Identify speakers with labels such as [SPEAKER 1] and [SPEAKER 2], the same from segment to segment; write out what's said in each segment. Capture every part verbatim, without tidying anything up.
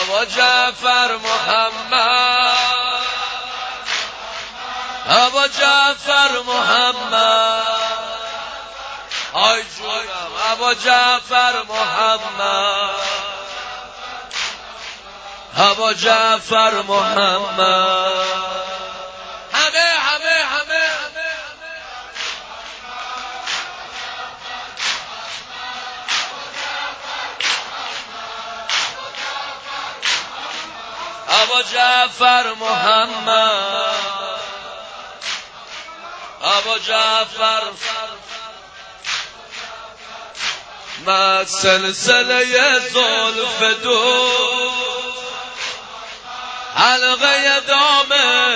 [SPEAKER 1] ابا جعفر محمد، ابا جعفر محمد، آی جونم ابا جعفر محمد، ابا جعفر محمد. همه همه همه ابا جعفر محمد، ابا جعفر ما سلسله زلف دو حلقه دام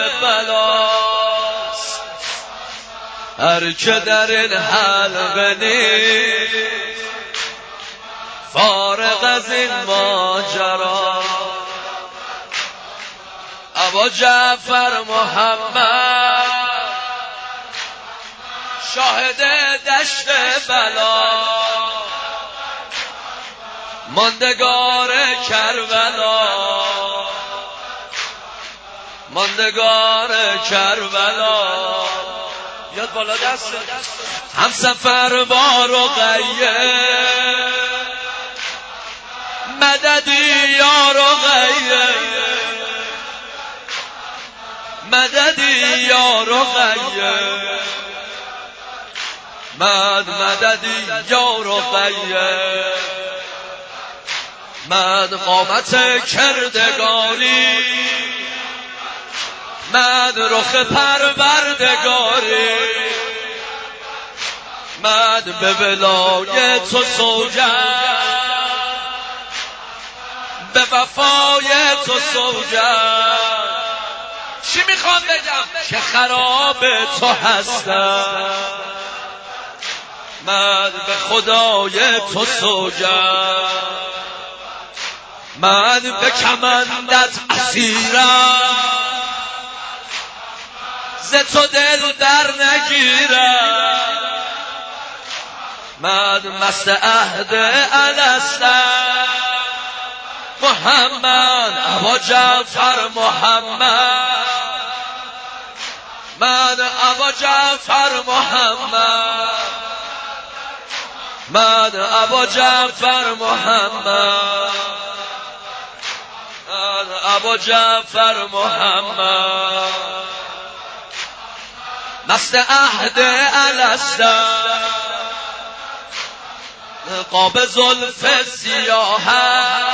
[SPEAKER 1] بلاست، هر که در این حلقه نیست فارغ از این ماجرا. ابا جعفر محمد شاهد دشت بلا، ماندگار کربلا، ماندگار کربلا. یاد بالا دست هم سفر با رقیه، مددی یا رقیه، مددی یا رقیه، مد مددی یا رقیه، مد قامت کردگاری، مد رخ پروردگاری، مد به ولایت و سوگند، به وفای تو سوگند. چی میخوام بگم؟ که خراب تو هستم، من به خدای تو سوگند، من به کمندت اسیرم، ز تو دل در نگیرم، من مست عهد الستم. محمد ابا جعفر محمد، من ابا جعفر محمد، من ابا جعفر محمد، من ابا جعفر محمد، مست عهد الستم، قاب زلف سیاهت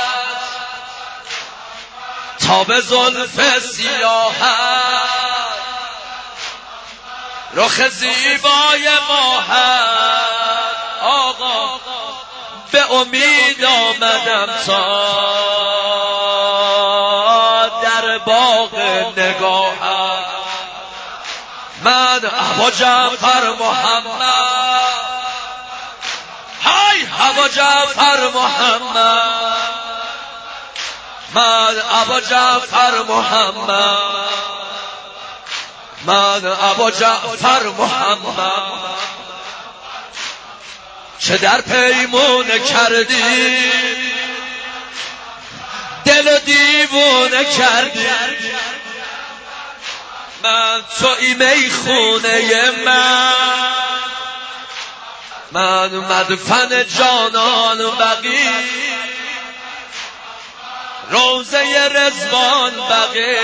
[SPEAKER 1] تاب زلف سیاهت، رخ زیبای ماهت. آقا به امید آمدم تا در باغ نگاهت، من ابا جعفر محمد، های ابا جعفر محمد، من ابا جعفر محمد، من ابا جعفر محمد. چه در پیمونه کردی دل دیوونه کردی، من توی میخونه من، من مدفن جانان بقی، روزه رضوان بقی،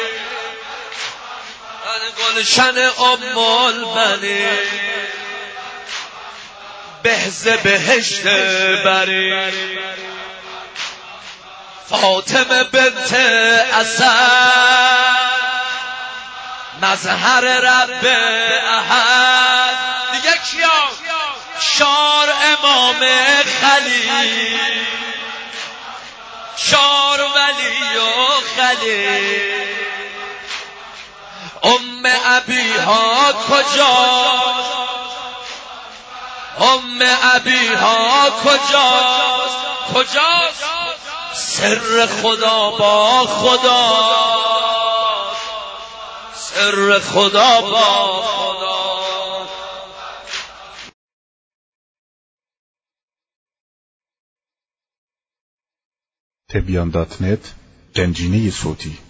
[SPEAKER 1] من گلشن ام البنین، بهز بهشت بری، فاطمه بنت اسد، مظهر رب احد. دیگه کیا؟ شار امام خلیل، شار ولی و خلیل. ام ابیها کجاست؟ ام ابیها کجاست؟ کجاست؟ سر خدا با خدا، سر خدا با خدا.
[SPEAKER 2] تبیان دات نت گنجینه صوتی